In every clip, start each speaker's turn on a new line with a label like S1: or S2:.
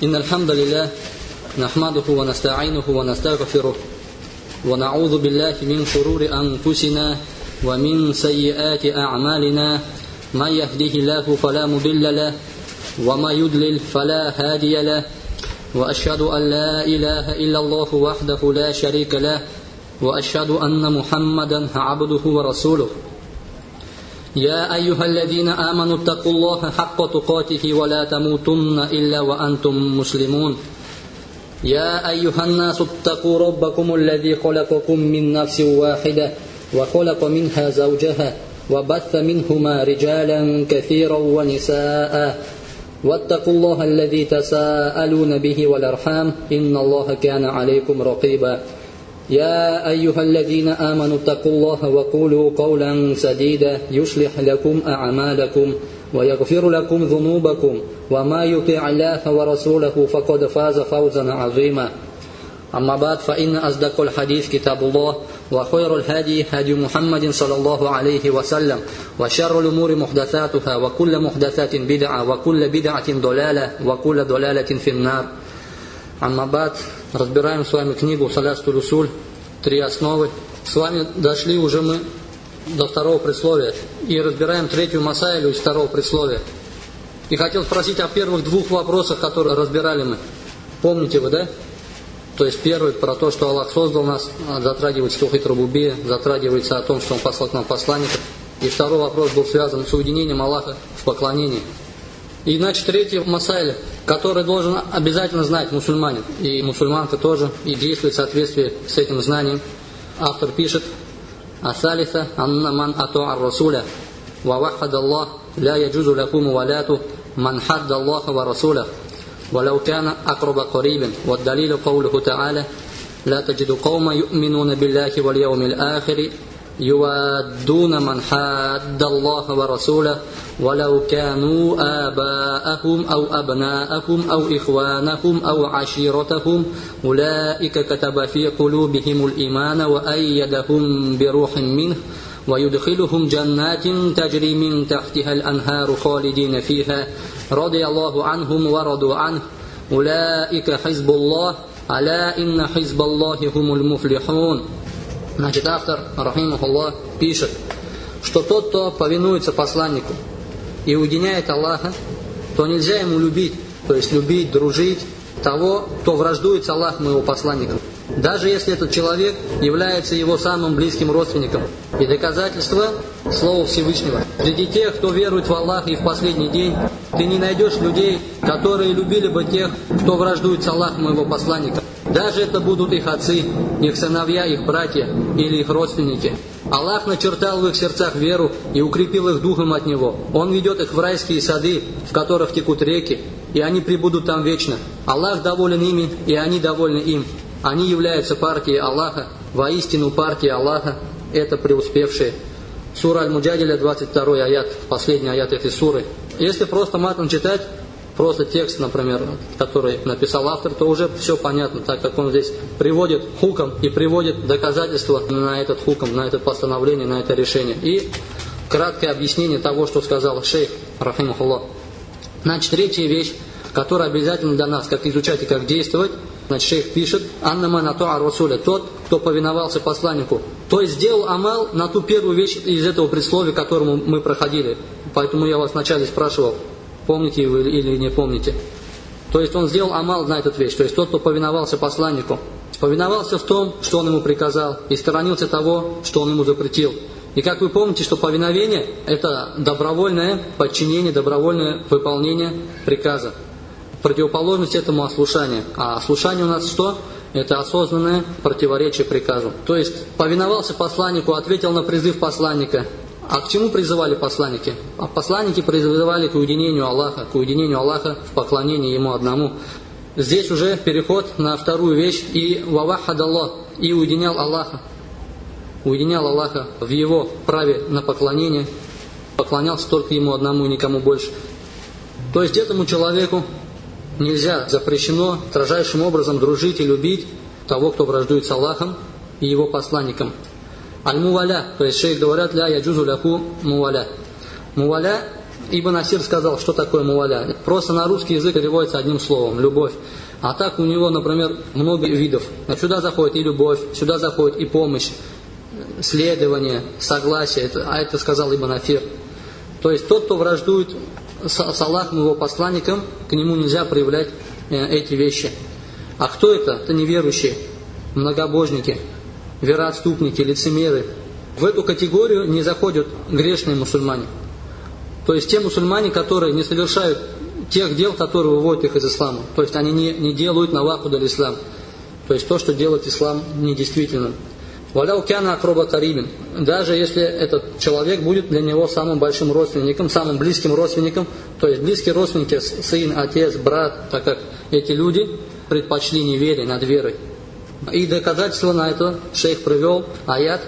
S1: إن الحمد لله نحمده ونستعينه ونستغفره ونعوذ بالله من شرور أنفسنا ومن سيئات أعمالنا من يهده الله فلا مضل له وما يضلل فلا هادي له وأشهد أن لا إله إلا الله وحده لا شريك له وأشهد أن محمدا عبده ورسوله يا أيها الذين آمنوا اتقوا الله حق تقاته ولا تموتن إلا وأنتم مسلمون يا أيها الناس اتقوا ربكم الذي خلقكم من نفس واحدة وخلق منها زوجها وبث منهما رجالا كثيرا ونساء واتقوا الله الذي تساءلون به والأرحام إن الله كان عليكم رقيبا يا أيها الذين آمنوا اتقوا الله وقولوا قولا سديدا يصلح لكم أعمالكم ويغفر لكم ذنوبكم وما يطع الله ورسوله فقد فاز فوزا عظيما أما بعد فإن أصدق الحديث كتاب الله وخير الهدي هدي محمد صلى الله عليه وسلم وشر الأمور محدثاتها وكل محدثات بدعة وكل بدعة ضلالة وكل ضلالة في النار. Амма бад, разбираем с вами книгу Салястуль Усуль, 3 основы. С вами дошли уже мы до второго предсловия и разбираем третью масайлю из второго предсловия. И хотел спросить о первых двух вопросах, которые разбирали мы. Помните вы, да? То есть первый про то, что Аллах создал нас, затрагивается таухид рубубия, затрагивается о том, что Он послал к нам посланника. И второй вопрос был связан с уединением Аллаха в поклонении. И значит третий масайль, который должен обязательно знать мусульманин, и мусульманка тоже, и действовать в соответствии с этим знанием. Автор пишет: «Асалиса анна ман ату'ар расуля ва вахад Аллах ля яджузу лаху муваляту ман хадда Аллаха ва расуля ولو كان أقرب قريبا والدليل قوله تعالى لا تجد قوما يؤمنون بالله واليوم الآخر يوادون من حاد الله ورسوله ولو كانوا آباءهم أو أبناءهم أو إخوانهم أو عشيرتهم أولئك كتب في قلوبهم الإيمان وأيدهم بروح منه ويدخلهم جنات تجري من تحتها الأنهار خالدين فيها رضي الله عنهم ورضوا عنه أولئك حزب الله ألا إن حزب الله هم المفلحون». Значит, автор, рахимахуллах, пишет, что тот, кто повинуется посланнику и уединяет Аллаха, то нельзя ему любить, то есть любить, дружить того, кто враждует с Аллахом и его посланником, даже если этот человек является его самым близким родственником. И доказательство — слово Всевышнего. Среди тех, кто верует в Аллаха и в последний день, ты не найдешь людей, которые любили бы тех, кто враждует с Аллахом и его посланником. Даже это будут их отцы, их сыновья, их братья или их родственники. Аллах начертал в их сердцах веру и укрепил их духом от Него. Он ведет их в райские сады, в которых текут реки, и они пребудут там вечно. Аллах доволен ими, и они довольны им. Они являются партией Аллаха, воистину партия Аллаха — это преуспевшие. Сура Аль-Муджадиля, 22 аят, последний аят этой суры. Если просто матом читать, просто текст, например, который написал автор, то уже все понятно, так как он здесь приводит хукам и приводит доказательства на этот хукам, на это постановление, на это решение. И краткое объяснение того, что сказал шейх, рахимахуллах. Значит, третья вещь, которая обязательно для нас, как изучать и как действовать. Значит, шейх пишет: «Анна ман ату'ар расуля», тот, кто повиновался посланнику. То есть сделал амал на ту первую вещь из этого предсловия, которому мы проходили. Поэтому я вас вначале спрашивал, помните вы или не помните. То есть он сделал амал на эту вещь. То есть тот, кто повиновался посланнику, повиновался в том, что он ему приказал, и сторонился того, что он ему запретил. И как вы помните, что повиновение — это добровольное подчинение, добровольное выполнение приказа. Противоположность этому ослушание. А ослушание у нас что? Это осознанное противоречие приказу. То есть повиновался посланнику, ответил на призыв посланника. А к чему призывали посланники? А посланники призывали к уединению Аллаха в поклонении Ему одному. Здесь уже переход на вторую вещь. И вавахад Аллах, и уединял Аллаха в Его праве на поклонение, поклонялся только Ему одному и никому больше. То есть этому человеку нельзя, запрещено строжайшим образом дружить и любить того, кто враждует с Аллахом и Его посланником. Аль-муваля, то есть шейх говорят: ля яджузу лаху муваля. Муваля Ибн Асир сказал, что такое муваля. Просто на русский язык переводится одним словом – любовь. А так у него, например, много видов. Сюда заходит и любовь, сюда заходит и помощь, следование, согласие. Это сказал Ибн Асир. То есть тот, кто враждует с Аллахом и его посланником, к нему нельзя проявлять эти вещи. А кто это? Это неверующие, многобожники, вероотступники, лицемеры. В эту категорию не заходят грешные мусульмане. То есть те мусульмане, которые не совершают тех дел, которые выводят их из ислама. То есть они не делают навакуд аль-ислам. То есть то, что делает ислам недействительным. Валяу кяна акроба карибин. Даже если этот человек будет для него самым большим родственником, самым близким родственником, то есть близкие родственники, сын, отец, брат, так как эти люди предпочли неверие над верой. И доказательство на это шейх привел аят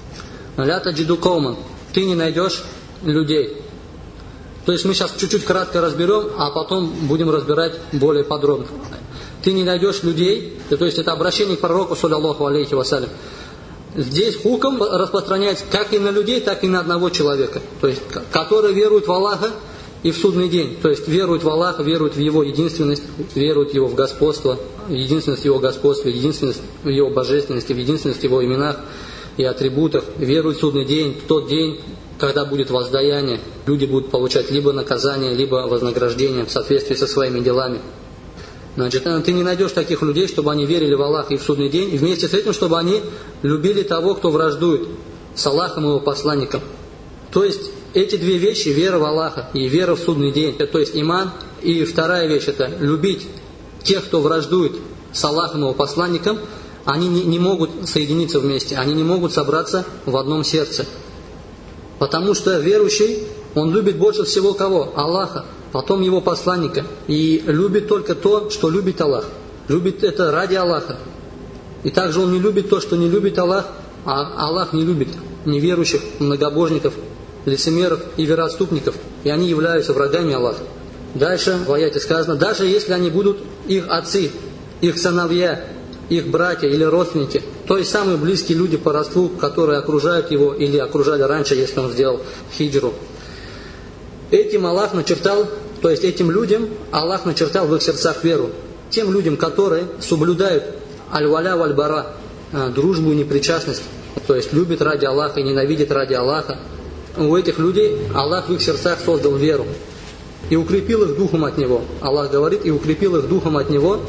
S1: «Ля таджиду кауман». Ты не найдешь людей. То есть мы сейчас чуть-чуть кратко разберем, а потом будем разбирать более подробно. Ты не найдешь людей, то есть это обращение к пророку, саллаллаху алейхи вассалям. Здесь хукм распространяется как и на людей, так и на одного человека, то есть который верует в Аллаха и в судный день. То есть верует в Аллаха, верует в Его единственность, верует в Его господство, единственность Его господства, единственность в Его божественности, в единственность в Его именах и атрибутах, верует в судный день, в тот день, когда будет воздаяние, люди будут получать либо наказание, либо вознаграждение в соответствии со своими делами. Значит, ты не найдешь таких людей, чтобы они верили в Аллаха и в судный день, и вместе с этим, чтобы они любили того, кто враждует с Аллахом и Его посланником. То есть эти две вещи, вера в Аллаха и вера в судный день, то есть иман, и вторая вещь, это любить тех, кто враждует с Аллахом и Его посланником, они не могут соединиться вместе, они не могут собраться в одном сердце. Потому что верующий, он любит больше всего кого? Аллаха, потом Его посланника. И любит только то, что любит Аллах. Любит это ради Аллаха. И также он не любит то, что не любит Аллах, а Аллах не любит неверующих, многобожников, лицемеров и вероотступников. И они являются врагами Аллаха. Дальше в аяте сказано, даже если они будут их отцы, их сыновья, их братья или родственники, то есть самые близкие люди по родству, которые окружают его или окружали раньше, если он сделал хиджру. Этим Аллах начертал, то есть этим людям Аллах начертал в их сердцах веру. Тем людям, которые соблюдают аль-валя валь-бара, дружбу и непричастность, то есть любят ради Аллаха и ненавидят ради Аллаха. У этих людей Аллах в их сердцах создал веру и укрепил их духом от Него. Аллах говорит, и укрепил их духом от Него,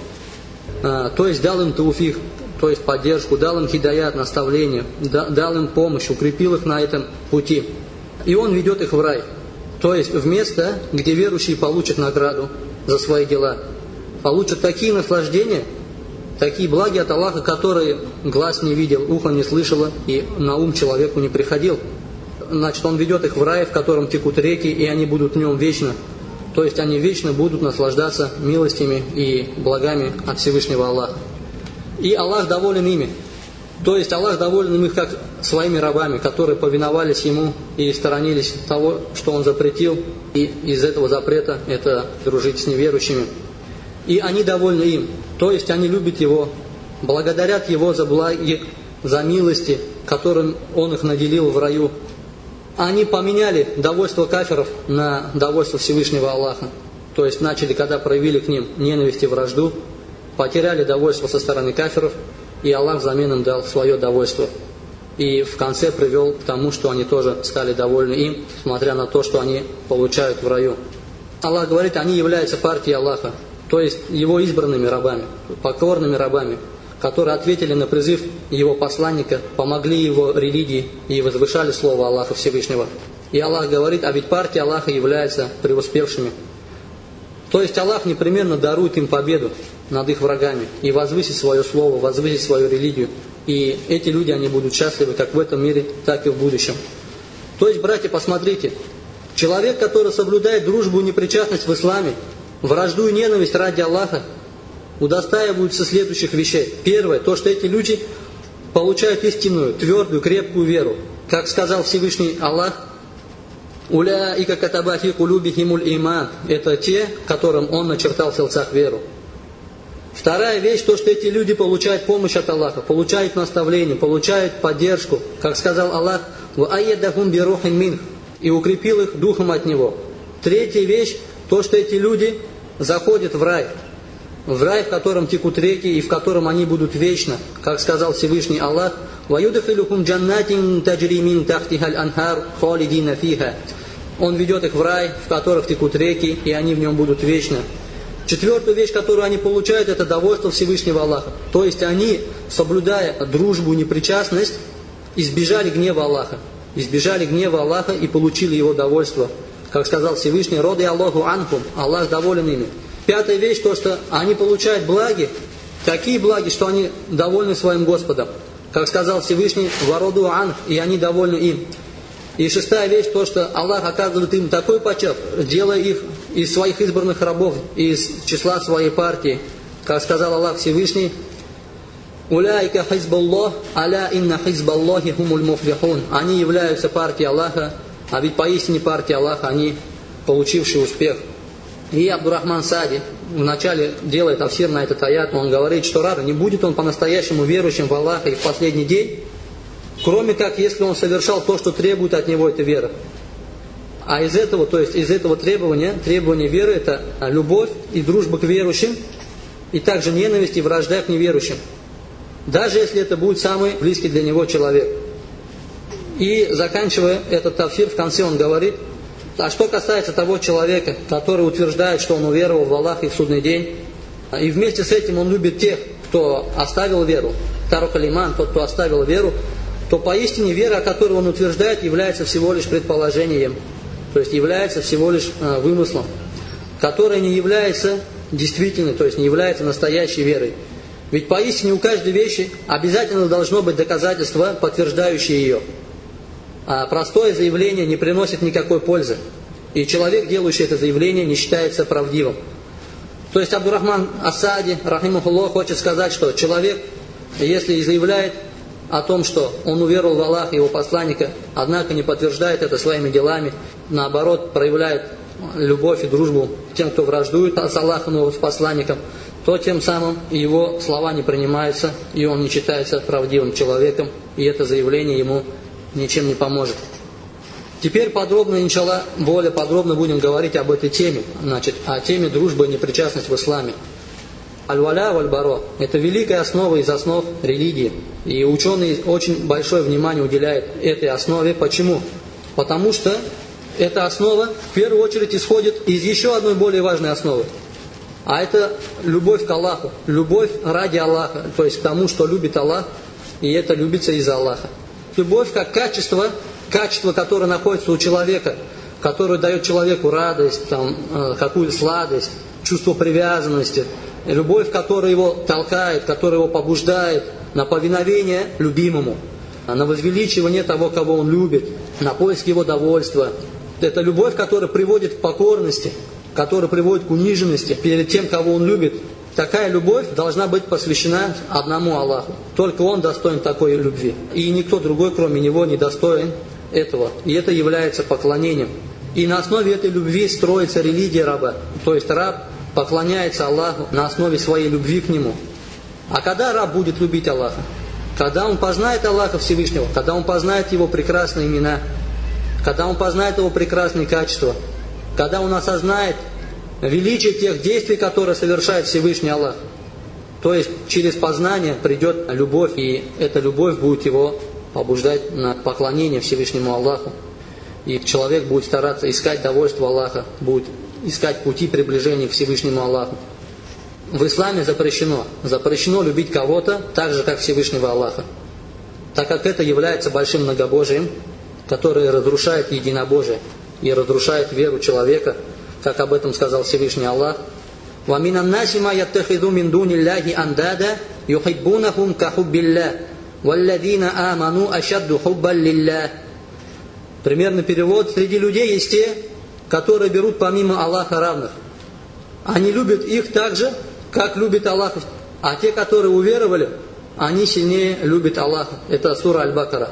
S1: то есть дал им тауфик, то есть поддержку, дал им хидаят, наставление, дал им помощь, укрепил их на этом пути. И Он ведет их в рай, то есть в место, где верующие получат награду за свои дела, получат такие наслаждения, такие благи от Аллаха, которые глаз не видел, ухо не слышало и на ум человеку не приходил. Значит, Он ведет их в рай, в котором текут реки, и они будут в нем вечно. То есть они вечно будут наслаждаться милостями и благами от Всевышнего Аллаха. И Аллах доволен ими. То есть Аллах доволен им их как своими рабами, которые повиновались Ему и сторонились того, что Он запретил. И из этого запрета это дружить с неверующими. И они довольны им. То есть они любят Его, благодарят Его за благи, за милости, которым Он их наделил в раю. Они поменяли довольство кафиров на довольство Всевышнего Аллаха. То есть начали, когда проявили к ним ненависть и вражду, потеряли довольство со стороны кафиров, и Аллах взамен им дал свое довольство. И в конце привел к тому, что они тоже стали довольны им, смотря на то, что они получают в раю. Аллах говорит, они являются партией Аллаха, то есть Его избранными рабами, покорными рабами, которые ответили на призыв Его посланника, помогли Его религии и возвышали слово Аллаха Всевышнего. И Аллах говорит, а ведь партия Аллаха является преуспевшими. То есть Аллах непременно дарует им победу над их врагами и возвысит свое слово, возвысит свою религию. И эти люди, они будут счастливы как в этом мире, так и в будущем. То есть, братья, посмотрите, человек, который соблюдает дружбу и непричастность в исламе, вражду и ненависть ради Аллаха, удостаиваются следующих вещей. Первое, то, что эти люди получают истинную, твердую, крепкую веру. Как сказал Всевышний Аллах, «Уляика катаба фи кулубихимуль иман». Это те, которым Он начертал в сердцах веру. Вторая вещь, то, что эти люди получают помощь от Аллаха, получают наставление, получают поддержку. Как сказал Аллах, «Ва айядахум бирухим минх», и укрепил их духом от Него. Третья вещь, то, что эти люди заходят в рай, в котором текут реки и в котором они будут вечно, как сказал Всевышний Аллах: «Ваюдхилюхум джаннатин таджри мин тахтихаль анхар халидина фиха». Он ведет их в рай, в которых текут реки, и они в нем будут вечно. Четвертую вещь, которую они получают, это довольство Всевышнего Аллаха. То есть они, соблюдая дружбу, непричастность, избежали гнева Аллаха. Избежали гнева Аллаха и получили его довольство. Как сказал Всевышний: «Роды Аллаху анхум», Аллах доволен ими. Пятая вещь, то, что они получают благи, такие благи, что они довольны своим Господом. Как сказал Всевышний: «Вароду анх», и они довольны им. И шестая вещь, то, что Аллах оказывает им такой почет, делая их из своих избранных рабов, из числа своей партии. Как сказал Аллах Всевышний: «Уляйка хизбаллах, аля инна хизбаллахи хумуль муфлихун». Они являются партией Аллаха, а ведь поистине партия Аллаха, они получившие успех. И Абдурахман Саади вначале делает тафсир на этот аят, он говорит, что раб не будет он по-настоящему верующим в Аллаха и в последний день, кроме как если он совершал то, что требует от него эта вера. А из этого, то есть из этого требования веры, это любовь и дружба к верующим, и также ненависть и вражда к неверующим. Даже если это будет самый близкий для него человек. И заканчивая этот тафсир, в конце он говорит: а что касается того человека, который утверждает, что он уверовал в Аллаха и в судный день, и вместе с этим он любит тех, кто оставил веру, тарак аль-иман, тот, кто оставил веру, то поистине вера, о которой он утверждает, является всего лишь предположением, то есть является всего лишь вымыслом, которая не является действительной, то есть не является настоящей верой. Ведь поистине у каждой вещи обязательно должно быть доказательство, подтверждающее ее. А простое заявление не приносит никакой пользы. И человек, делающий это заявление, не считается правдивым. То есть Абдурахман ас-Саади, рахимахуллах, хочет сказать, что человек, если заявляет о том, что он уверовал в Аллаха и его посланника, однако не подтверждает это своими делами, наоборот, проявляет любовь и дружбу к тем, кто враждует с Аллахом и с посланником, то тем самым его слова не принимаются, и он не считается правдивым человеком, и это заявление ему ничем не поможет. Теперь подробно, иншаллах, более подробно будем говорить об этой теме, значит, о теме дружбы и непричастность в исламе. Аль-валя валь-баро – это великая основа из основ религии. И ученые очень большое внимание уделяют этой основе. Почему? Потому что эта основа в первую очередь исходит из еще одной более важной основы. А это любовь к Аллаху, любовь ради Аллаха, то есть к тому, что любит Аллах, и это любится из-за Аллаха. Любовь как качество, которое находится у человека, которое дает человеку радость, какую-то сладость, чувство привязанности. Любовь, которая его толкает, которая его побуждает на повиновение любимому, на возвеличивание того, кого он любит, на поиск его довольства. Это любовь, которая приводит к покорности, которая приводит к униженности перед тем, кого он любит. Такая любовь должна быть посвящена одному Аллаху. Только Он достоин такой любви. И никто другой, кроме Него, не достоин этого. И это является поклонением. И на основе этой любви строится религия раба. То есть раб поклоняется Аллаху на основе своей любви к Нему. А когда раб будет любить Аллаха? Когда он познает Аллаха Всевышнего, когда он познает Его прекрасные имена, когда он познает Его прекрасные качества, когда он осознает величие тех действий, которые совершает Всевышний Аллах. То есть через познание придет любовь, и эта любовь будет его побуждать на поклонение Всевышнему Аллаху. И человек будет стараться искать довольство Аллаха, будет искать пути приближения к Всевышнему Аллаху. В исламе запрещено любить кого-то так же, как Всевышнего Аллаха, так как это является большим многобожием, которое разрушает единобожие и разрушает веру человека, как об этом сказал Всевышний Аллах: وَمِنَ النَّاسِ مَا يَتَّخِذُ مِنْ دُونِ اللَّهِ أَنْدَادًا يُحِبُّونَهُمْ كَحُبِّ اللَّهِ وَالَّذِينَ آمَنُوا أَشَدُّ حُبًّا لِلَّهِ. Примерный перевод: среди людей есть те, которые берут помимо Аллаха равных. Они любят их так же, как любит Аллах. А те, которые уверовали, они сильнее любят Аллаха. Это сура Аль-Бакара.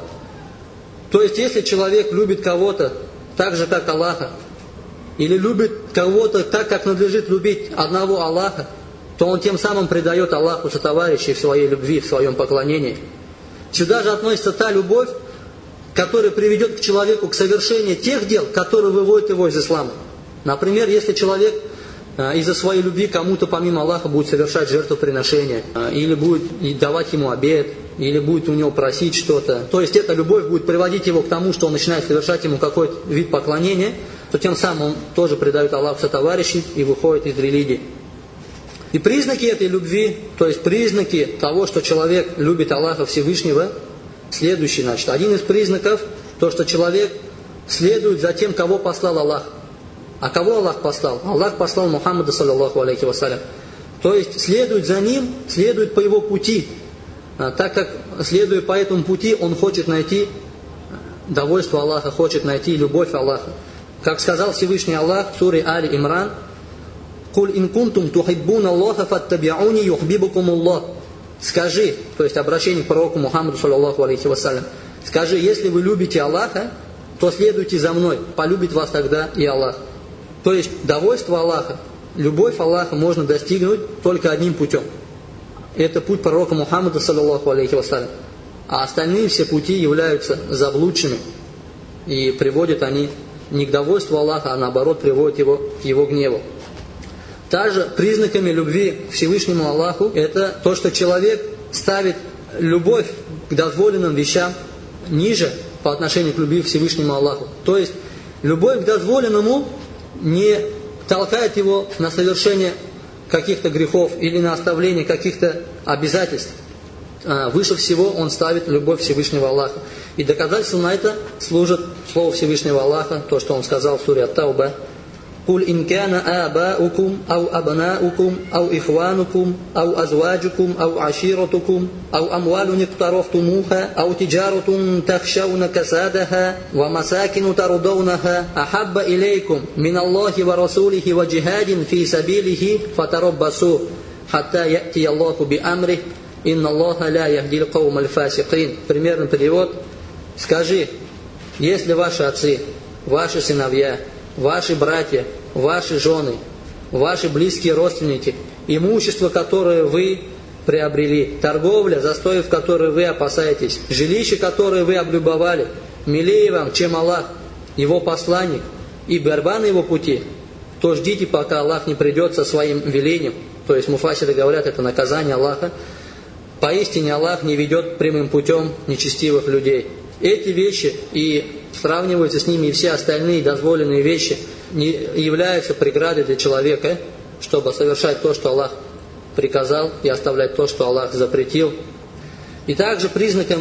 S1: То есть, если человек любит кого-то так же, как Аллаха, или любит кого-то так, как надлежит любить одного Аллаха, то он тем самым предает Аллаху сотоварищей в своей любви, в своем поклонении. Сюда же относится та любовь, которая приведет к человеку к совершению тех дел, которые выводят его из ислама. Например, если человек из-за своей любви кому-то помимо Аллаха будет совершать жертвоприношение, или будет давать ему обет, или будет у него просить что-то, то есть эта любовь будет приводить его к тому, что он начинает совершать ему какой-то вид поклонения, то тем самым он тоже предает Аллаху сотоварищей и выходит из религии. И признаки этой любви, то есть признаки того, что человек любит Аллаха Всевышнего, следующий, значит, один из признаков, то, что человек следует за тем, кого послал Аллах. А кого Аллах послал? Аллах послал Мухаммада, саллаллаху алейхи вассалям. То есть следует за ним, следует по его пути. Так как, следуя по этому пути, он хочет найти довольство Аллаха, хочет найти любовь Аллаха. Как сказал Всевышний Аллах в суре Али Имран: «Куль ин кунтум тухиббуна Аллаха фаттаби'уни юхбибукум Аллах». Скажи, то есть обращение к пророку Мухаммаду, саллаллаху алейхи вассалям, скажи, если вы любите Аллаха, то следуйте за мной, полюбит вас тогда и Аллах. То есть довольство Аллаха, любовь Аллаха можно достигнуть только одним путем. Это путь пророка Мухаммада, саллаллаху алейхи вассалям. А остальные все пути являются заблудшими. И приводят они не к довольству Аллаха, а наоборот приводят его к его гневу. Также признаками любви к Всевышнему Аллаху это то, что человек ставит любовь к дозволенным вещам ниже по отношению к любви к Всевышнему Аллаху. То есть любовь к дозволенному не толкает его на совершение каких-то грехов или на оставление каких-то обязательств. Выше всего он ставит любовь Всевышнего Аллаха. И доказательством на это служит слово Всевышнего Аллаха, то, что он сказал в суре Ат-Тауба: «Куль ин кана абаукум, ау абнаукум, ау ихванукум, ау азваджукум, ау аширатукум, ау амвалун иктарафтумуха, ау тиджаратун тахшауна касадаха, ва масакину тарудаунаха, ахабба илейкум, мин Аллахи ва расулихи ва джихадин фи сабилихи, фатараббасу, хатта яти Аллаху би амрих, инна Аллаха ля яхдил каум аль-фасикин». Примерный перевод: скажи, если ваши отцы, ваши сыновья, ваши братья, ваши жены, ваши близкие родственники, имущество, которое вы приобрели, торговля, застоев, которые вы опасаетесь, жилище, которое вы облюбовали, милее вам, чем Аллах, Его посланник, и борьба на Его пути, то ждите, пока Аллах не придет со своим велением. То есть муфассиры говорят, это наказание Аллаха. Поистине Аллах не ведет прямым путем нечестивых людей. Эти вещи и сравниваются с ними и все остальные дозволенные вещи не являются преградой для человека, чтобы совершать то, что Аллах приказал, и оставлять то, что Аллах запретил. И также признаком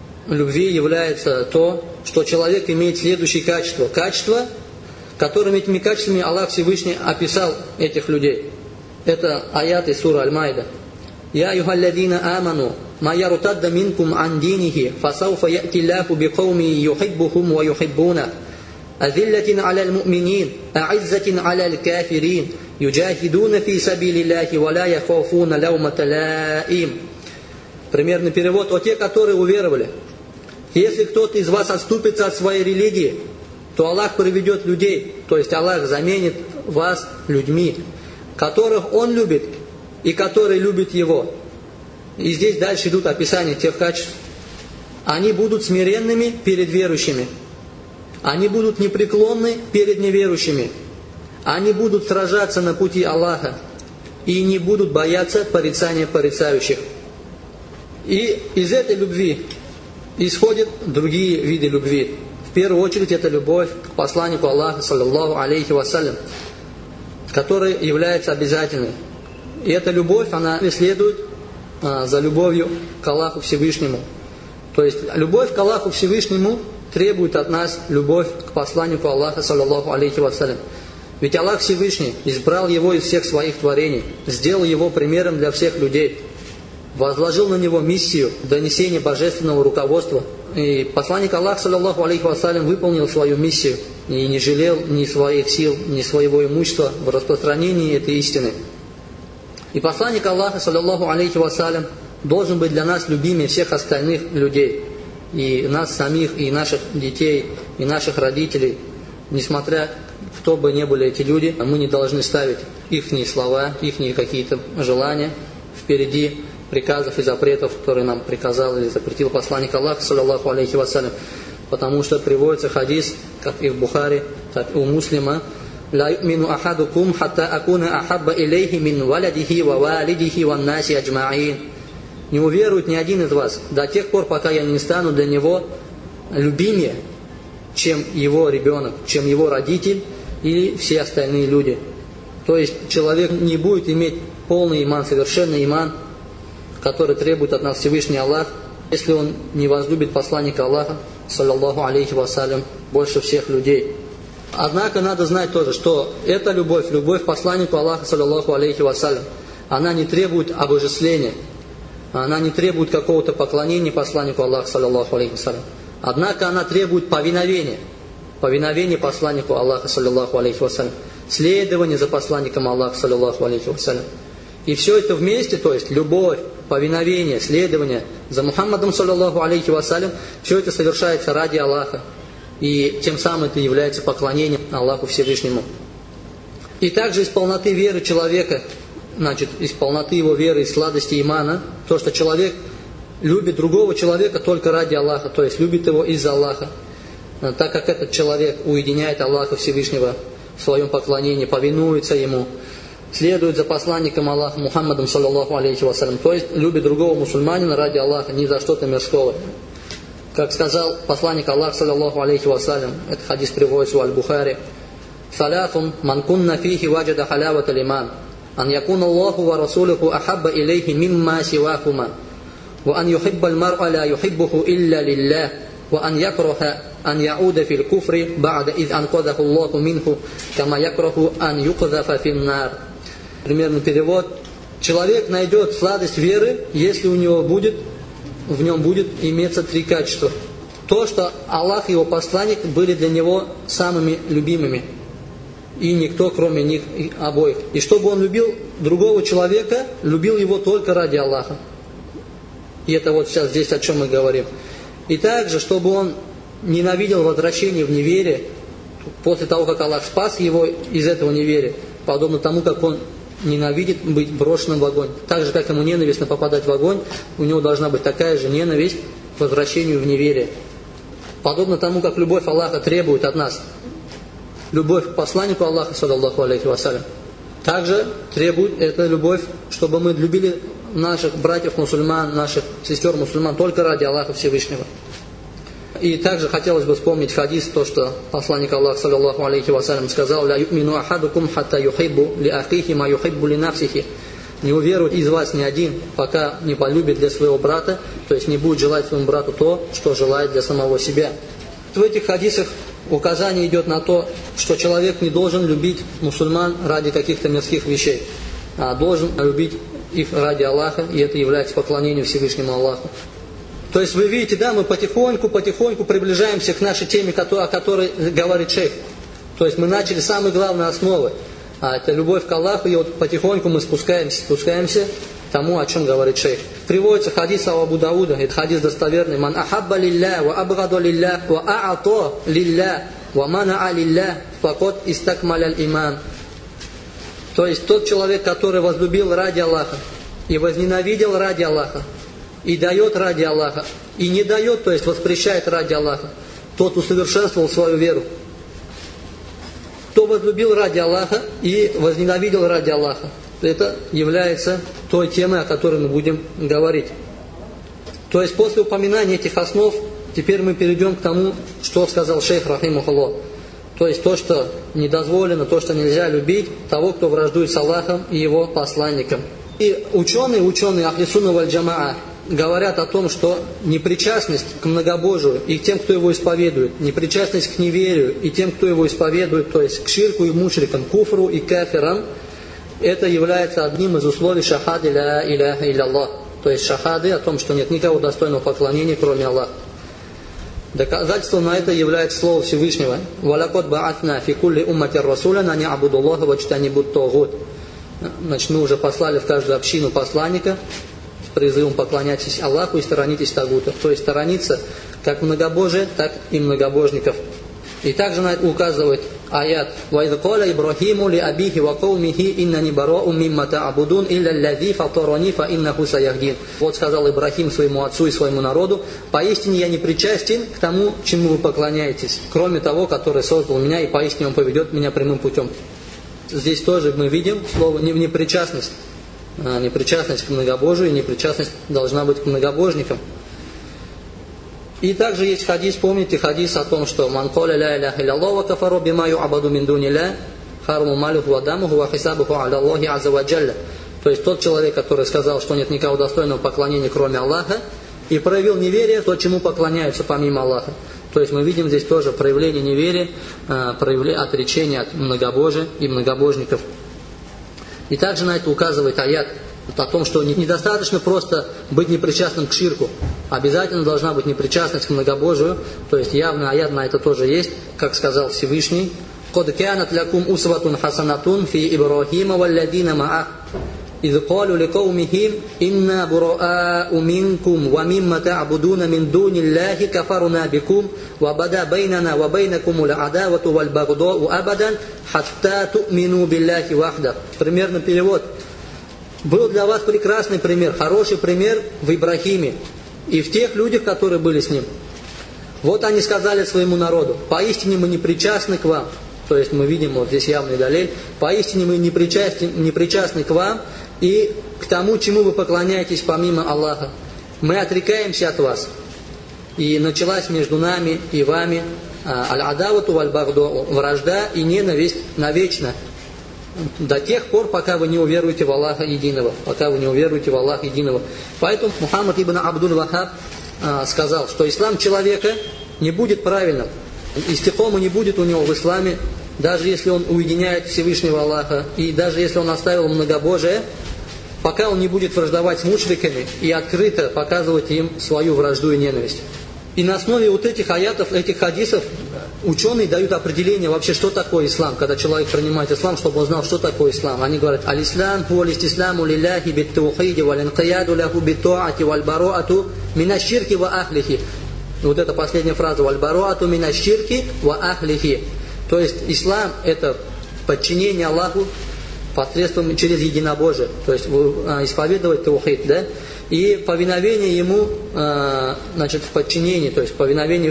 S1: любви является то, что человек имеет следующие качества. Качества, которыми этими качествами Аллах Всевышний описал этих людей. Это аят из суры Аль-Майда. «Я юхалладина аману, ма ярутадда минкум ан динихи, фасауфа я'ти Аллаху биқауми юхиббухум ва юхиббуна, азиллатин аля муминин, а'иззатин аля кафирин, юджахидуна фи сабилиллахи, ва ла яхафуна лаумата лаим». Примерный перевод: «О те, которые уверовали, если кто-то из вас отступится от своей религии, то Аллах приведет людей, то есть Аллах заменит вас людьми, которых Он любит и которые любят Его». И здесь дальше идут описания тех качеств. Они будут смиренными перед верующими. Они будут непреклонны перед неверующими. Они будут сражаться на пути Аллаха и не будут бояться порицания порицающих. И из этой любви исходят другие виды любви. В первую очередь это любовь к посланнику Аллаха, саллаллаху алейхи вассалям, которая является обязательной. И эта любовь, она следует за любовью к Аллаху Всевышнему. То есть любовь к Аллаху Всевышнему требует от нас любовь к посланнику Аллаха, саллаллаху алейхи вассалям. Ведь Аллах Всевышний избрал его из всех своих творений, сделал его примером для всех людей, возложил на него миссию донесения божественного руководства. И посланник Аллаха, саллаллаху алейхи вассалям, выполнил свою миссию и не жалел ни своих сил, ни своего имущества в распространении этой истины. И посланник Аллаха, саллаллаху алейхи вассалям, должен быть для нас любимее всех остальных людей. И нас самих, и наших детей, и наших родителей. Несмотря кто бы ни были эти люди, мы не должны ставить ихние слова, ихние какие-то желания впереди приказов и запретов, которые нам приказал или запретил посланник Аллаха, саллаллаху алейхи вассалям. Потому что приводится хадис, как и в Бухари, так и у Муслима, لا يؤمن أحدكم حتى أكون أحب إليه من ولده ووالده والناس أجمعين. Не уверует ни один из вас до тех пор, пока я не стану для него любимее, чем его ребенок, чем его родитель или все остальные люди. То есть человек не будет иметь полный иман, совершенный иман, который требует от нас Всевышний Аллах, если он не возлюбит посланника Аллаха, саллаллаху алейхи вассалям, больше всех людей. Однако надо знать тоже, что эта любовь, любовь к посланнику Аллаха, саллаллаху алейхи вассалям, она не требует обожествления, она не требует какого-то поклонения посланнику Аллаха, саллаллаху алейхи вассалям. Однако она требует повиновения посланнику Аллаха, саллаллаху алейхи вассалям, следования за посланником Аллаха, саллаллаху алейхи вассалям. И все это вместе, то есть любовь, повиновение, следование за Мухаммадом, саллаллаху алейхи вассалям, все это совершается ради Аллаха. И тем самым это является поклонением Аллаху Всевышнему. И также из полноты веры человека, значит, из полноты его веры, из сладости имана, то, что человек любит другого человека только ради Аллаха, то есть любит его из-за Аллаха, так как этот человек уединяет Аллаха Всевышнего в своем поклонении, повинуется ему, следует за посланником Аллаха Мухаммадом, саллаллаху алейхи вассалям, то есть любит другого мусульманина ради Аллаха, не за что-то мирского. Как сказал посланник Аллаха, саллаллаху алейхи вассалям, этот хадис приводится у Аль-Бухари: «Салятун ман кунна фихи ваджада халяват алиман, ан якун Аллаху ва расулуху ахабба илейхи мимма сивахума, ва ан юхибба аль-мар'а ла юхиббуху илля лиллах, ва ан якраха ан яуда фил куфри ба'да из анкадаху Аллаху минху, кама якраху ан юкдафа фин нар». Примерный перевод: человек найдет сладость веры, если в нем будет иметься три качества. То, что Аллах и его посланник были для него самыми любимыми, и никто кроме них обоих. И чтобы он любил другого человека, любил его только ради Аллаха. И это вот сейчас здесь о чем мы говорим. И также, чтобы он ненавидел возвращение в неверие, после того, как Аллах спас его из этого неверия, подобно тому, как он ненавидит быть брошенным в огонь. Так же, как ему ненавистно попадать в огонь, у него должна быть такая же ненависть к возвращению в неверие. Подобно тому, как любовь Аллаха требует от нас любовь к посланнику Аллаха, саллаллаху алейхи вассалям, также требует эта любовь, чтобы мы любили наших братьев-мусульман, наших сестер-мусульман только ради Аллаха Всевышнего. И также хотелось бы вспомнить хадис, то, что посланник Аллаха, саллаллаху алейхи вассалям, сказал: «Ля ю'мину ахадукум хатта юхиббу ли ахихи ма юхиббу ли нафсихи». Не уверует из вас ни один, пока не полюбит для своего брата, то есть не будет желать своему брату то, что желает для самого себя. В этих хадисах указание идет на то, что человек не должен любить мусульман ради каких-то мирских вещей, а должен любить их ради Аллаха, и это является поклонением Всевышнему Аллаху. То есть вы видите, да, мы потихоньку приближаемся к нашей теме, о которой говорит шейх. То есть мы начали с самой главной основы, а это любовь к Аллаху, и вот потихоньку мы спускаемся к тому, о чем говорит шейх. Приводится хадис Абу Дауда, это хадис достоверный: «Ман ахабба лилля, ва абгаду лилля, ва а'ато лилля, ва мана'a лилля, факот истакмаля иман». То есть тот человек, который возлюбил ради Аллаха и возненавидел ради Аллаха, и дает ради Аллаха, и не дает, то есть воспрещает ради Аллаха, тот усовершенствовал свою веру. Кто возлюбил ради Аллаха и возненавидел ради Аллаха, это является той темой, о которой мы будем говорить. То есть после упоминания этих основ, теперь мы перейдем к тому, что сказал шейх рахимахуллах. То есть то, что недозволено, то, что нельзя любить того, кто враждует с Аллахом и его посланником. И ученые Ахли Сунна валь Джамаа говорят о том, что непричастность к многобожию и тем, кто его исповедует, непричастность к неверию и тем, кто его исповедует, то есть к ширку и мушрикам, куфру и кафирам, это является одним из условий шахады ля иляха илля-Аллах, то есть шахады о том, что нет никого достойного поклонения, кроме Аллаха. Доказательством на это является слово Всевышнего: «Валакот ба'атна фи кулли уммати расулян ани абудуллаха вачтанибут тогут». Значит, мы уже послали в каждую общину посланника с призывом: поклоняйтесь Аллаху и сторонитесь тагутов. То есть сторониться как многобожия, так и многобожников. И также на это указывает аят «Ваид каля Ибрахиму ли абихи ва каумихи иннани барау мимма та'будун илля лладзи фатарани фа иннаху саяхдин». Вот сказал Ибрахим своему отцу и своему народу: «Поистине я не причастен к тому, чему вы поклоняетесь, кроме того, который создал меня, и поистине он поведет меня прямым путем». Здесь тоже мы видим слово непричастность. Непричастность к многобожию, непричастность должна быть к многобожникам. И также есть хадис, помните хадис о том, что «Ман каля ля иляха илля ва кафара бима ю'абаду мин дуни ля, харму малюху ва дамуху ва хисабуху аля Аллахи азза ва джалля». То есть тот человек, который сказал, что нет никого достойного поклонения, кроме Аллаха, и проявил неверие, то, чему поклоняются помимо Аллаха. То есть мы видим здесь тоже проявление неверия, проявление отречения от многобожия и многобожников. И также на это указывает аят о том, что недостаточно просто быть непричастным к ширку. Обязательно должна быть непричастность к многобожию. То есть явный аят на это тоже есть, как сказал Всевышний: «Код кянат лякум усватун хасанатун фи Ибрахима валладина ма'ах, إذ قالوا لقومهم إنا براء منكم ومما تعبدون من دون الله كفرنا بكم وبدا بيننا وبينكم العداوة والبغضاء أبدا حتى تؤمنوا بالله وحده». Примерный перевод: был для вас прекрасный пример, хороший пример в Ибрахиме и в тех людях, которые были с ним. Вот они сказали своему народу: поистине мы не причастны к вам. То есть мы видим вот здесь явный далиль: поистине мы не причастны к вам и к тому, чему вы поклоняетесь помимо Аллаха. Мы отрекаемся от вас. И началась между нами и вами аль-адавату валь-багдо, вражда и ненависть навечно, до тех пор, пока вы не уверуете в Аллаха единого. Пока вы не уверуете в Аллаха единого. Поэтому Мухаммад ибн Абдуль-Вахаб сказал, что ислам человека не будет правильным, истикома не будет у него в исламе, даже если он уединяет Всевышнего Аллаха, и даже если он оставил многобожие, пока он не будет враждовать с мушриками и открыто показывать им свою вражду и ненависть. И на основе вот этих аятов, этих хадисов, ученые дают определение вообще, что такое ислам, когда человек принимает ислам, чтобы он знал, что такое ислам. Они говорят: «Аль-ислам хуаль-истисламу лилляхи бит-таухиди валь-инқияду лаху бит-туати валь-баруату мина-ширки ва ахлихи». Вот эта последняя фраза: «Валь-баруату мина-ширки ва ахлихи». То есть ислам – это подчинение Аллаху посредством через единобожие. То есть исповедовать таухид, да? И повиновение ему, значит, в подчинении, то есть повиновение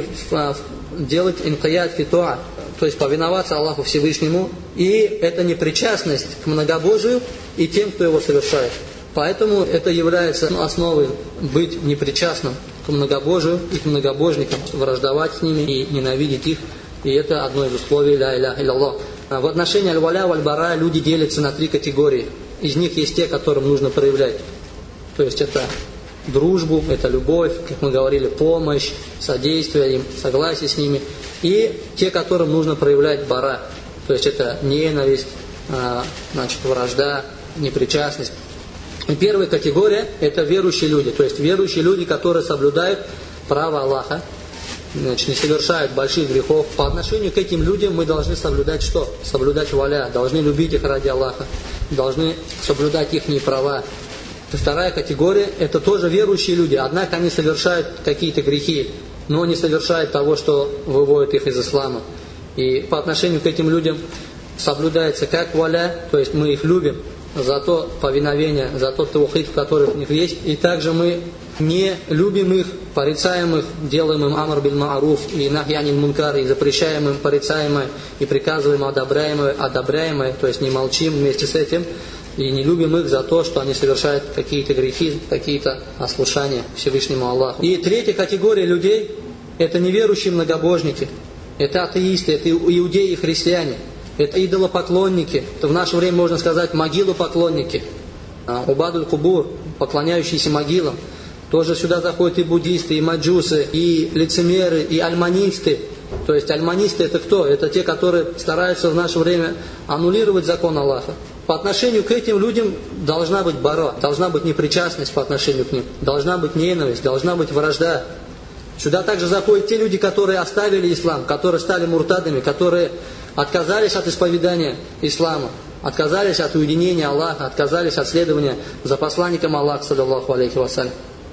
S1: делать инқияд фитуа, то есть повиноваться Аллаху Всевышнему, и это непричастность к многобожию и тем, кто его совершает. Поэтому это является основой быть непричастным к многобожию и к многобожникам, враждовать с ними и ненавидеть их. И это одно из условий ля иляха илlallah. В отношении аль-валя валь-бара люди делятся на 3 категории. Из них есть те, которым нужно проявлять. То есть это дружбу, это любовь, как мы говорили, помощь, содействие им, согласие с ними. И те, которым нужно проявлять бара. То есть это ненависть, значит, вражда, непричастность. И первая категория – это верующие люди. То есть верующие люди, которые соблюдают право Аллаха, значит, не совершают больших грехов. По отношению к этим людям мы должны соблюдать что? Соблюдать валя, должны любить их ради Аллаха, должны соблюдать их права. Вторая категория – это тоже верующие люди, однако они совершают какие-то грехи, но не совершают того, что выводит их из ислама. И по отношению к этим людям соблюдается как валя, то есть мы их любим за то повиновение, за тот таухид, который в них есть, и также мы не любим их, порицаем их, делаем им амр биль мааруф и нахи аниль мункар, и запрещаем им порицаемое, и приказываем одобряемое, то есть не молчим вместе с этим, и не любим их за то, что они совершают какие-то грехи, какие-то ослушания Всевышнему Аллаху. И третья категория людей – это неверующие многобожники, это атеисты, это иудеи и христиане, это идолопоклонники, это в наше время можно сказать могилопоклонники, убадуль кубур, поклоняющиеся могилам. Тоже сюда заходят и буддисты, и маджусы, и лицемеры, и альманисты. То есть альманисты это кто? Это те, которые стараются в наше время аннулировать закон Аллаха. По отношению к этим людям должна быть бара, должна быть непричастность по отношению к ним, должна быть ненависть, должна быть вражда. Сюда также заходят те люди, которые оставили ислам, которые стали муртадами, которые отказались от исповедания ислама, отказались от уединения Аллаха, отказались от следования за посланником Аллаха, саллаллаху алейхи вассалям.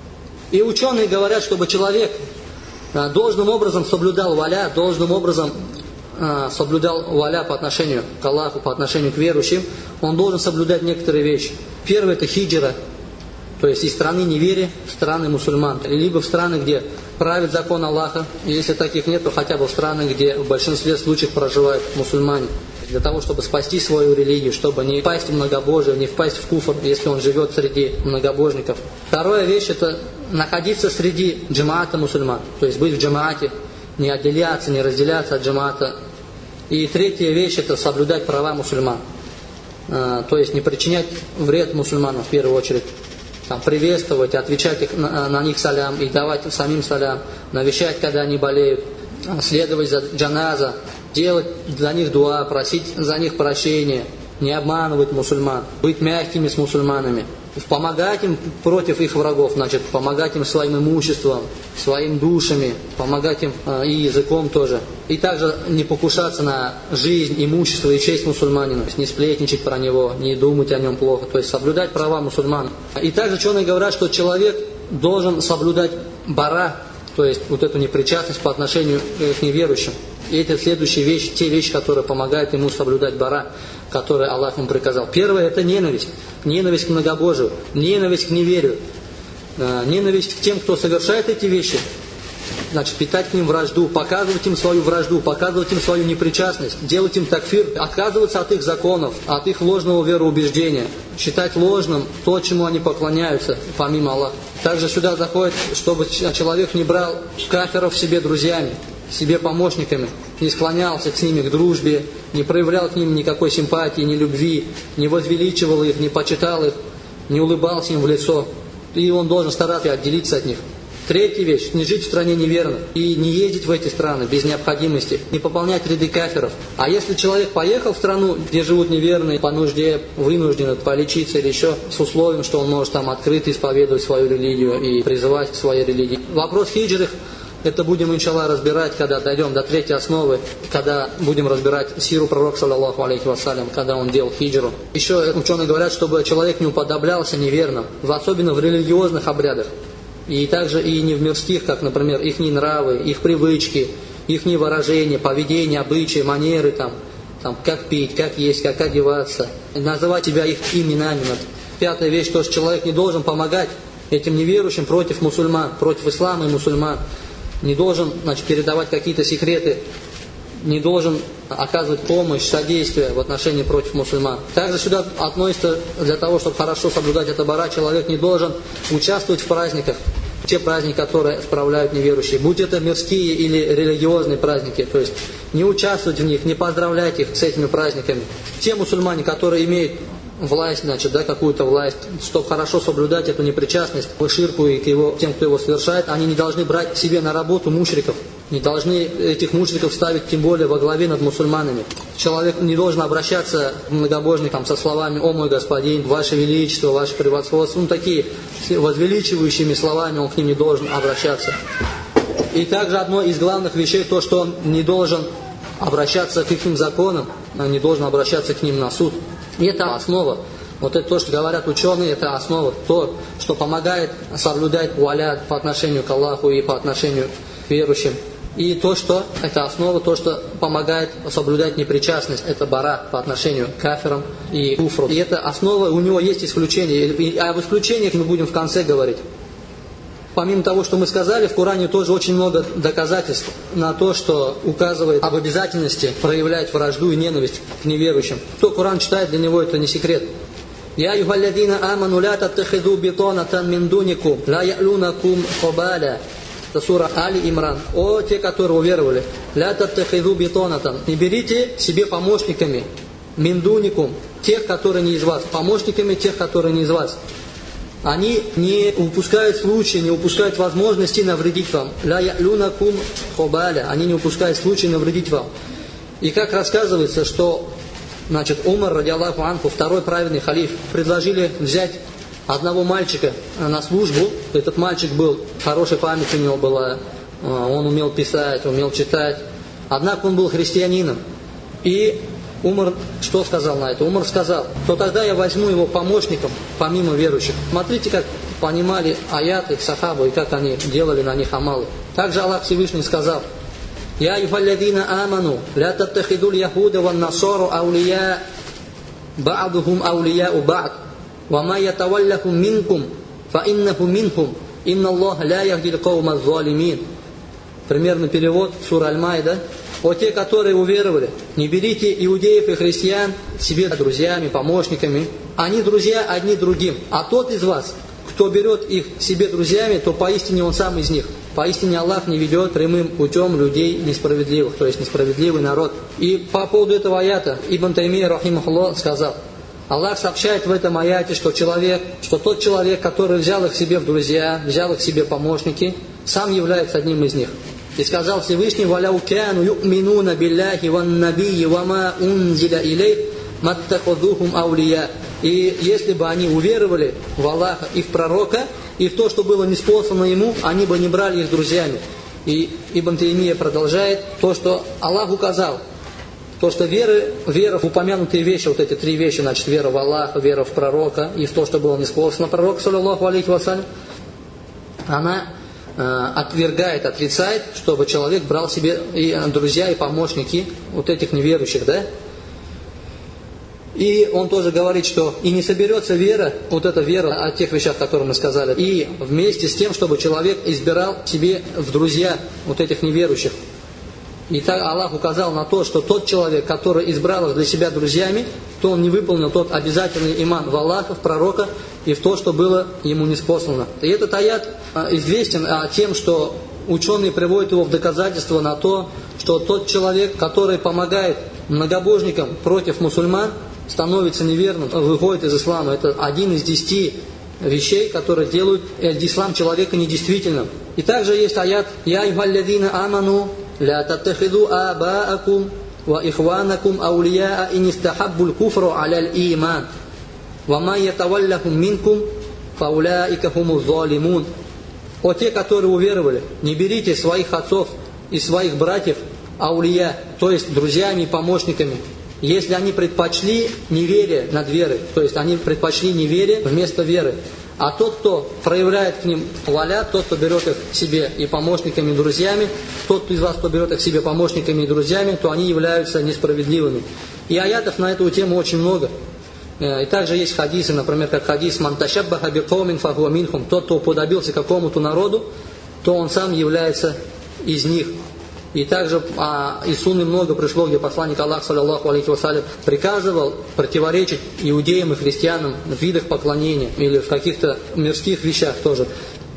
S1: И ученые говорят, чтобы человек должным образом соблюдал валя, должным образом соблюдал валя по отношению к Аллаху, по отношению к верующим, он должен соблюдать некоторые вещи. Первое — это хиджра, то есть из страны неверия в страны мусульман, либо в страны, где правит закон Аллаха, если таких нет, то хотя бы в странах, где в большинстве случаев проживают мусульмане, для того, чтобы спасти свою религию, чтобы не впасть в многобожие, не впасть в куфр, если он живет среди многобожников. Вторая вещь — это находиться среди джамаата мусульман, то есть быть в джамаате, не отделяться, не разделяться от джамаата. И третья вещь — это соблюдать права мусульман, то есть не причинять вред мусульманам в первую очередь, приветствовать, отвечать на них салям и давать самим салям, навещать, когда они болеют, следовать за джаназа, делать для них дуа, просить за них прощения, не обманывать мусульман, быть мягкими с мусульманами, помогать им против их врагов, помогать им своим имуществом, своими душами, помогать им и языком тоже. И также не покушаться на жизнь, имущество и честь мусульманина, то есть не сплетничать про него, не думать о нем плохо, то есть соблюдать права мусульман. И также ученые говорят, что человек должен соблюдать бара, то есть вот эту непричастность по отношению к неверующим. И это следующие вещи, те вещи, которые помогают ему соблюдать бара, которые Аллах ему приказал. Первое — это ненависть. Ненависть к многобожию, ненависть к неверию, ненависть к тем, кто совершает эти вещи. Питать к ним вражду, показывать им свою вражду, показывать им свою непричастность, делать им такфир, отказываться от их законов, от их ложного вероубеждения, считать ложным то, чему они поклоняются, помимо Аллаха. Также сюда заходит, чтобы человек не брал кафиров себе друзьями, себе помощниками, не склонялся с ними к дружбе, не проявлял к ним никакой симпатии, ни любви, не возвеличивал их, не почитал их, не улыбался им в лицо. И он должен стараться отделиться от них. Третья вещь — не жить в стране неверных и не ездить в эти страны без необходимости, не пополнять ряды кафиров. А если человек поехал в страну, где живут неверные, по нужде, вынужден полечиться или еще с условием, что он может там открыто исповедовать свою религию и призывать к своей религии. Вопрос хиджры — это будем, иншаллах, разбирать, когда дойдем до третьей основы, когда будем разбирать сиру пророка, саллаллаху алейхи вассалям, когда он делал хиджру. Еще ученые говорят, чтобы человек не уподоблялся неверным, особенно в религиозных обрядах. И также и не в мирских, как, например, их нравы, их привычки, их выражения, поведение, обычаи, манеры, как пить, как есть, как одеваться, называть себя их именами. Пятая вещь, то, что человек не должен помогать этим неверующим против мусульман, против ислама и мусульман, не должен передавать какие-то секреты, не должен оказывать помощь, содействие в отношении против мусульман. Также сюда относится, для того, чтобы хорошо соблюдать это бара, человек не должен участвовать в праздниках, те праздники, которые справляют неверующие, будь это мирские или религиозные праздники, то есть не участвовать в них, не поздравлять их с этими праздниками. Те мусульмане, которые имеют власть, какую-то власть, чтобы хорошо соблюдать эту непричастность к ширку и к тем, кто его совершает, они не должны брать себе на работу мушриков, не должны этих мушриков ставить тем более во главе над мусульманами. Человек не должен обращаться к многобожникам со словами: «О мой господин, ваше величество, ваше превосходство», такие возвеличивающими словами он к ним не должен обращаться. И также одно из главных вещей, то, что он не должен обращаться к их законам, он не должен обращаться к ним на суд. И это основа. Вот это то, что говорят ученые, это основа, то, что помогает соблюдать валя по отношению к Аллаху и по отношению к верующим. И то, что это основа, то, что помогает соблюдать непричастность, это бара по отношению к кафирам и куфру. И это основа, у него есть исключения. И об исключениях мы будем в конце говорить. Помимо того, что мы сказали, в Коране тоже очень много доказательств на то, что указывает об обязательности проявлять вражду и ненависть к неверующим. Кто Коран читает, для него это не секрет. «Я юхалладина аману ля таттахиду битонатан мин дуникум, ла я'лунакум хабаля». Это сура Али Имран. «О, те, которые уверовали, ля таттахиду битонатан». Не берите себе помощниками мин дуникум, тех, которые не из вас. Помощниками тех, которые не из вас. Они не упускают случая, не упускают возможности навредить вам. «Ля я'лунакум хабаля». Они не упускают случая навредить вам. И как рассказывается, что Умар, радиаллаху анху, второй праведный халиф, предложили взять одного мальчика на службу. Этот мальчик был, хорошая память у него была, он умел писать, умел читать. Однако он был христианином. И Умар что сказал на это? Умар сказал: то тогда я возьму его помощником, помимо верующих. Смотрите, как понимали аяты сахабы и как они делали на них амалы. Также Аллах Всевышний сказал: Я юхалладина аману, ля таттахидуль яхуда ван насару аулия, ба'духум аулия у ба'д, ва ма ятаваллахум минкум, фа иннаху минхум, инна Аллах ля яхдиль каума залимин. Примерный перевод, сура Аль-Майда. О те, которые уверовали, не берите иудеев и христиан себе друзьями, помощниками. Они друзья одни другим. А тот из вас, кто берет их себе друзьями, то поистине он сам из них. Поистине Аллах не ведет прямым путем людей несправедливых, то есть несправедливый народ. И по поводу этого аята Ибн Таймия рахимахуллах сказал: Аллах сообщает в этом аяте, что тот человек, который взял их себе в друзья, взял их себе помощники, сам является одним из них. И сказал Всевышний: «Валяу кяну ю'минуна билляхи ван набийи вама унзиля илейх маттахудухум аулия». И если бы они уверовали в Аллаха и в пророка, и в то, что было ниспослано ему, они бы не брали их друзьями. И Ибн Таймия продолжает то, что Аллах указал, то, что вера в упомянутые вещи, вот эти три вещи, значит, вера в Аллаха, вера в пророка и в то, что было ниспослано пророку, саллаллаху алейхи вассалям, она отвергает, отрицает, чтобы человек брал себе и друзья, и помощники вот этих неверующих, да? И он тоже говорит, что и не соберется вера, вот эта вера о тех вещах, которые мы сказали, и вместе с тем, чтобы человек избирал себе в друзья вот этих неверующих. И так Аллах указал на то, что тот человек, который избрал их для себя друзьями, то он не выполнил тот обязательный иман в Аллаха, в пророка и в то, что было ему ниспослано. И этот аят известен тем, что ученые приводят его в доказательство на то, что тот человек, который помогает многобожникам против мусульман, становится неверным, выходит из ислама. Это один из 10 вещей, которые делают ислам человека недействительным. И также есть аят: «Я айюхалладина аману, ля таттахиду абаакум ва ихванакум аулия ин истахаббуль куфру аляль иман, ва ма ятаваллахум минкум, фауляика хумуз залимун». О те, которые уверовали, не берите своих отцов и своих братьев аулия, то есть друзьями и помощниками, если они предпочли неверие над верой, то есть они предпочли неверие вместо веры. А тот, кто проявляет к ним валя, тот, кто берет их себе и помощниками, и друзьями, тот из вас, кто берет их себе помощниками и друзьями, то они являются несправедливыми. И аятов на эту тему очень много. И также есть хадисы, например, как хадис «Ман ташаббаха биқаумин фахуа минхум». Тот, кто уподобился какому-то народу, то он сам является из них. И также из сунны много пришло, где посланник Аллаха, саллаллаху алейхи вассалям, приказывал противоречить иудеям и христианам в видах поклонения или в каких-то мирских вещах тоже.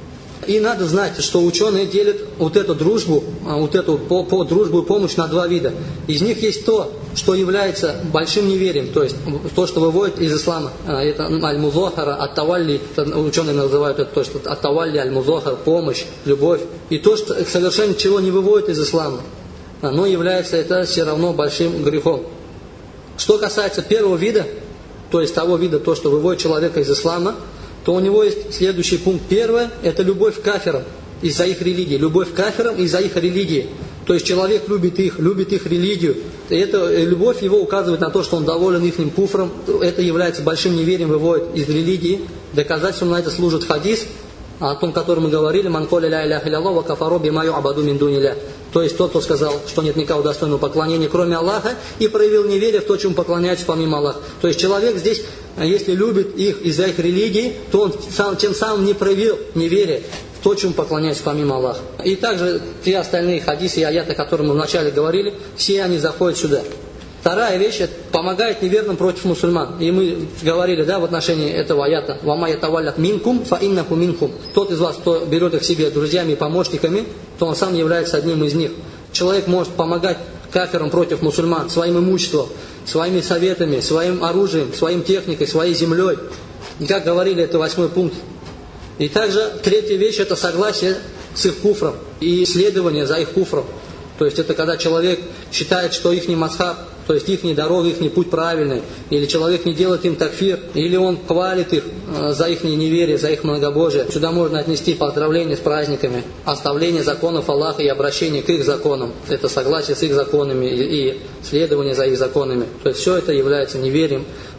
S1: И надо знать, что ученые делят вот эту дружбу, дружбу и помощь на два вида. Из них есть то, что является большим неверием, то есть то, что выводит из ислама. Это аль-музохара, ат-тавалли, ученые называют это то, что ат-тавалли, аль-музохар, помощь, любовь. И то, что совершенно чего не выводит из ислама, но является это все равно большим грехом. Что касается первого вида, то есть того вида, то, что выводит человека из ислама, то у него есть следующий пункт. Первое – это любовь к кафирам из-за их религии. Любовь к кафирам из-за их религии. То есть человек любит их религию. И эта любовь его указывает на то, что он доволен их куфром. Это является большим неверием, выводит из религии. Доказательством на это служит хадис, о том, котором мы говорили: «Ман коля ля иляха илля Аллах ва кафаро бима ю'абаду мин дунилля». То есть тот, кто сказал, что нет никого достойного поклонения, кроме Аллаха, и проявил неверие в то, чему поклоняются помимо Аллаха. То есть человек здесь, если любит их из-за их религии, то он тем самым не проявил неверие в то, чему поклоняются помимо Аллаха. И также все остальные хадисы и аяты, о которых мы вначале говорили, все они заходят сюда. Вторая вещь – это помогает неверным против мусульман. И мы говорили, в отношении этого аята: «Вама ятаваллах минкум, фа иннаху минкум». Тот из вас, кто берет их себе друзьями и помощниками, то он сам является одним из них. Человек может помогать кафирам против мусульман своим имуществом, своими советами, своим оружием, своим техникой, своей землей. И как говорили, это 8 пункт. И также третья вещь – это согласие с их куфром и исследование за их куфром. То есть это когда человек считает, что их мазхаб, то есть их дорога, их путь правильный, или человек не делает им такфир, или он хвалит их за их неверие, за их многобожие. Сюда можно отнести поздравления с праздниками, оставление законов Аллаха и обращение к их законам. Это согласие с их законами и следование за их законами. То есть все это является неверием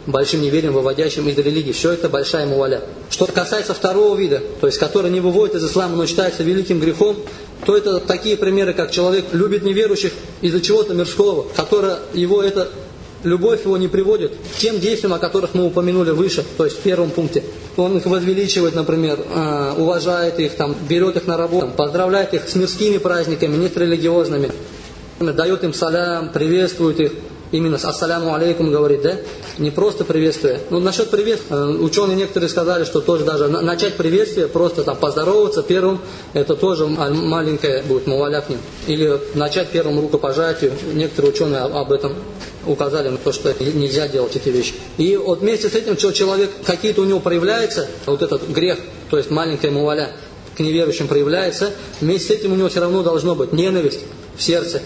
S1: большим неверием, выводящим из религии. Все это большая муваля. Что касается второго вида, то есть который не выводит из ислама, но считается великим грехом, то это такие примеры, как человек любит неверующих из-за чего-то мирского, которое его это... Любовь его не приводит к тем действиям, о которых мы упомянули выше, то есть в первом пункте. Он их возвеличивает, например, уважает их, берет их на работу, поздравляет их с мирскими праздниками, не с религиозными, дает им салям, приветствует их. Именно ассаляму алейкум говорит, да? Не просто приветствие. Насчет приветствия, ученые некоторые сказали, что тоже даже начать приветствие, просто поздороваться первым, это тоже маленькое будет муваля к ним. Или начать первым рукопожатию. Некоторые ученые об этом указали на то, что нельзя делать эти вещи. И вот вместе с этим человек, какие-то у него проявляется, вот этот грех, то есть маленькая муваля к неверующим проявляется, вместе с этим у него все равно должно быть ненависть в сердце.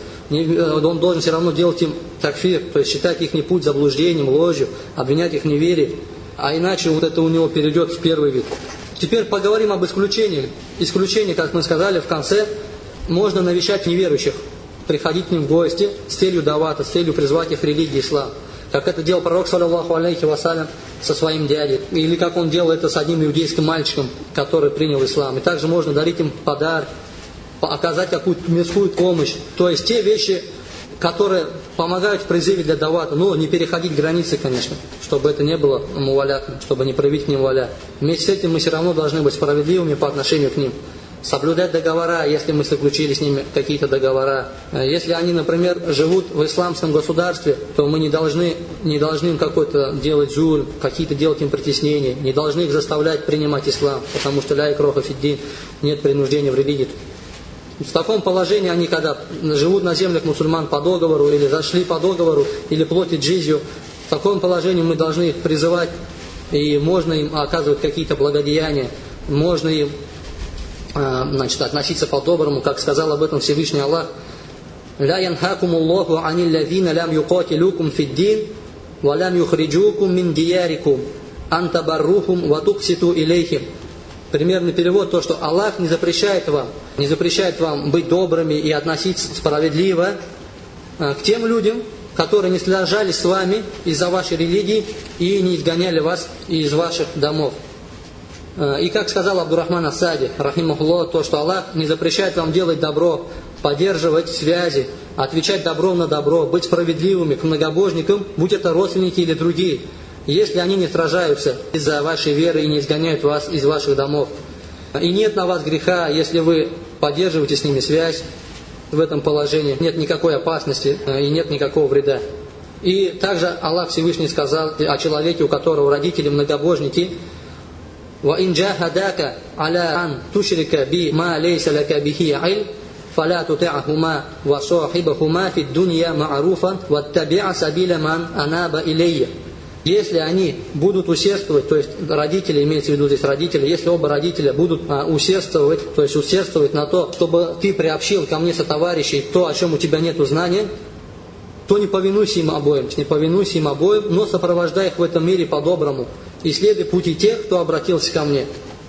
S1: Он должен все равно делать им такфир, то есть считать их путь заблуждением, ложью, обвинять их в неверии. А иначе вот это у него перейдет в первый вид. Теперь поговорим об исключении. Исключение, как мы сказали в конце, можно навещать неверующих, приходить к ним в гости с целью давата, с целью призвать их в религии ислам. Как это делал пророк, саллаллаху алейхи вассалям, со своим дядей. Или как он делал это с одним иудейским мальчиком, который принял ислам. И также можно дарить им подарок, оказать какую-то мирскую помощь. То есть те вещи, которые помогают в призыве для давата. Но не переходить границы, конечно, чтобы это не было мувалятом, чтобы не проявить к ним валя. Вместе с этим мы все равно должны быть справедливыми по отношению к ним. Соблюдать договора, если мы заключили с ними какие-то договора. Если они, например, живут в исламском государстве, то мы не должны им какой-то делать зуль, какие-то делать им притеснения, не должны их заставлять принимать ислам, потому что ля икроха фиддин, нет принуждения в религии. В таком положении они, когда живут на землях мусульман по договору, или зашли по договору, или платят джизью, в таком положении мы должны их призывать, и можно им оказывать какие-то благодеяния, можно им относиться по-доброму, как сказал об этом Всевышний Аллах: «Ля янхакум Аллаху ани лавина лям юкатилукум фиддин, ва лям юхриджукум мин диярикум, антабаррухум ва тукситу илейхим». Примерный перевод: то, что Аллах не запрещает вам быть добрыми и относиться справедливо к тем людям, которые не сражались с вами из-за вашей религии и не изгоняли вас из ваших домов. И как сказал Абдурахман ас-Саади, рахимахуллах, то, что Аллах не запрещает вам делать добро, поддерживать связи, отвечать добром на добро, быть справедливыми к многобожникам, будь это родственники или другие, если они не сражаются из-за вашей веры и не изгоняют вас из ваших домов. И нет на вас греха, если вы поддерживаете с ними связь в этом положении, нет никакой опасности и нет никакого вреда. И также Аллах Всевышний сказал о человеке, у которого родители многобожники: وَإِنْ جَاهَدَاكَ عَلَىٰ أَنْ تُشْرِكَ بِمَا لَيْسَ لَكَ بِهِ عِلْمٌ فَلَا تُطِعْهُمَا وَصَاحِبْهُمَا فِي الدُّنْيَا مَعْرُوفًا وَاتَّبِعْ سَبِيلَ مَنْ أَنَابَ إِلَيَّ. Если они будут усердствовать, то есть родители, имеется в виду здесь родители, если оба родителя будут усердствовать, то есть усердствовать на то, чтобы ты приобщил ко мне сотоварищей то, о чем у тебя нет знания, то не повинуйся им обоим, но сопровождай их в этом мире по-доброму и следуй пути тех, кто обратился ко мне.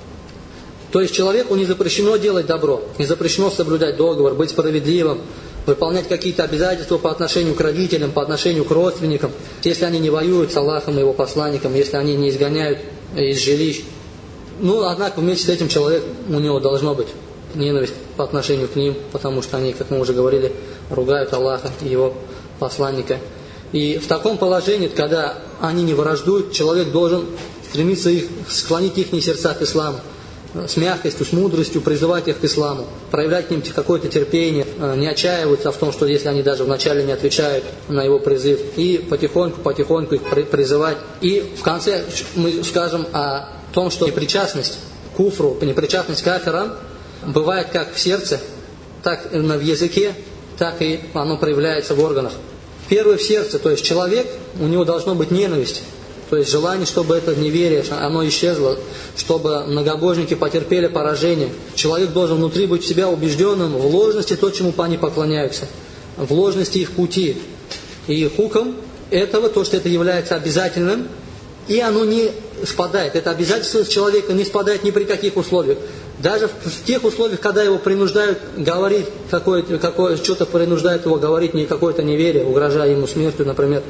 S1: То есть человеку не запрещено делать добро, не запрещено соблюдать договор, быть справедливым, выполнять какие-то обязательства по отношению к родителям, по отношению к родственникам, если они не воюют с Аллахом и Его посланником, если они не изгоняют из жилищ. Однако вместе с этим у него должно быть ненависть по отношению к ним, потому что они, как мы уже говорили, ругают Аллаха и Его посланника. И в таком положении, когда они не враждуют, человек должен стремиться склонить их сердца к исламу, с мягкостью, с мудростью призывать их к исламу, проявлять к ним какое-то терпение, не отчаиваться в том, что если они даже вначале не отвечают на его призыв, и потихоньку их призывать. И в конце мы скажем о том, что непричастность к куфру, непричастность к кафирам бывает как в сердце, так и в языке, так и оно проявляется в органах. Первое в сердце, то есть человек, у него должно быть ненависть, то есть желание, чтобы это неверие, оно исчезло, чтобы многобожники потерпели поражение. Человек должен внутри быть в себя убежденным в ложности то, чему они поклоняются, в ложности их пути. И хукм этого, то, что это является обязательным, и оно не спадает. Это обязательство с человека не спадает ни при каких условиях. Даже в тех условиях, когда его принуждают говорить, что-то принуждает его говорить не какое-то неверие, угрожая ему смертью, например,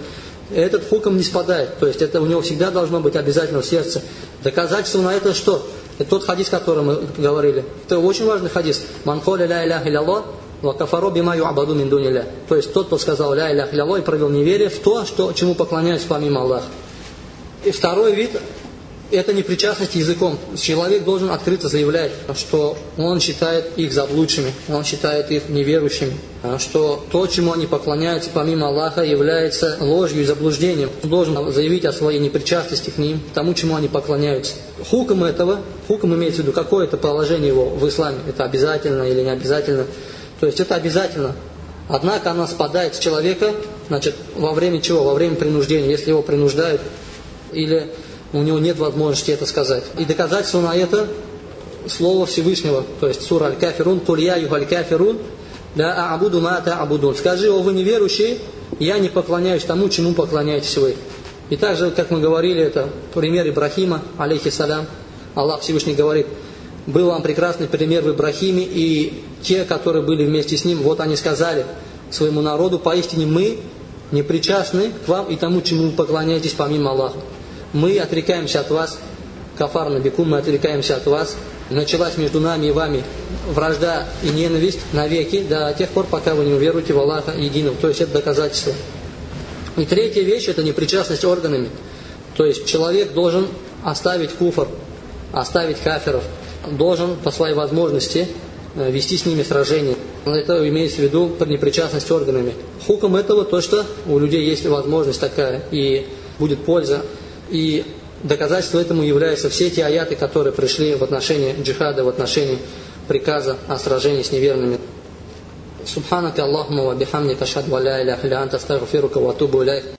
S1: этот хукм не спадает. То есть это у него всегда должно быть обязательно в сердце. Доказательство на это что? Это тот хадис, о котором мы говорили. Это очень важный хадис. «Ман коля ля иляха илlallah, ва кафаро бима ю'абаду мин дуни лля». То есть тот, кто сказал ля иляха илlallah и провел неверие в то, чему поклоняются помимо Аллаха. И второй вид – это непричастность языком. Человек должен открыто заявлять, что он считает их заблудшими, он считает их неверующими, что то, чему они поклоняются помимо Аллаха, является ложью и заблуждением. Он должен заявить о своей непричастности к ним, тому, чему они поклоняются. Хукм имеется в виду, какое-то положение его в исламе, это обязательно или не обязательно. То есть это обязательно. Однако она спадает с человека, значит, во время чего? Во время принуждения, если его принуждают или у него нет возможности это сказать. И доказательство на это слово Всевышнего, то есть сура Аль-Кафирун, «Куль я юхаль кафирун, ля а'абуду ма та'абудун». Скажи, о вы неверующие, я не поклоняюсь тому, чему поклоняетесь вы. И также, как мы говорили, это пример Ибрахима, алейхиссалям. Аллах Всевышний говорит, был вам прекрасный пример в Ибрахиме, и те, которые были вместе с ним, вот они сказали своему народу, поистине мы не причастны к вам и тому, чему вы поклоняетесь помимо Аллаха. Мы отрекаемся от вас, кафарна бикум, мы отрекаемся от вас. Началась между нами и вами вражда и ненависть навеки, до тех пор, пока вы не уверуете в Аллаха единого. То есть это доказательство. И третья вещь – это непричастность органами. То есть человек должен оставить куфр, оставить кафиров, должен по своей возможности вести с ними сражение. Это имеется в виду непричастность органами. Хукм этого то, что у людей есть возможность такая, и будет польза. И доказательством этому являются все те аяты, которые пришли в отношении джихада, в отношении приказа о сражении с неверными. Субханака Аллахумма ва бихамдика ашхаду ан ла иляха илля анта астагфирука ва атубу иляйк.